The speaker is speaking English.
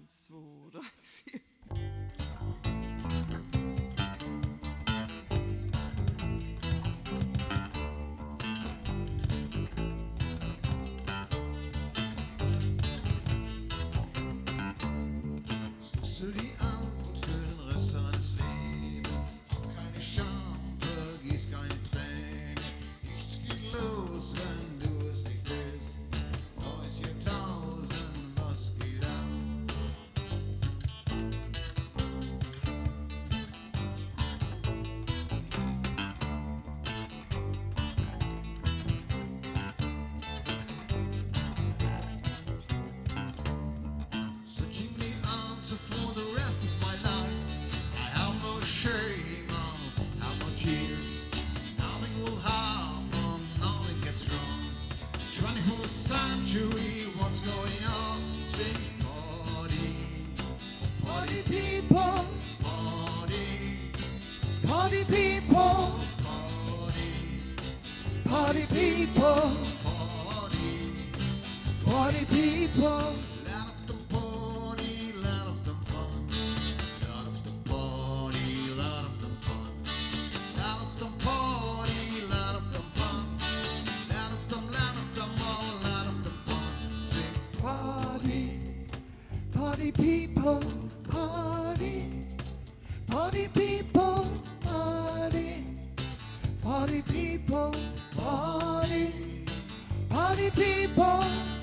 1, 2, 3, 4. Suchst du die Antwort für den Rest deines Lebens? Hab keine Scham, vergieß keine Tränen. Nichts geht los, wenn du es nicht willst. Neues Jahrtausend, was geht ab? Searching the answer for the rest of my life. I have no shame, I have no tears. Nothing will happen, nothing gets wrong. 24th century, what's going on? Sing party, Party people, party, party people, party, party people, party. party people. Lot of them party, lot of them fun. Lot of them party, lot of them fun. Lot of them party, lot of them fun. Lot of them, all, lot of them fun. Sing Party, party people, party, party people, party, party people, party, party people.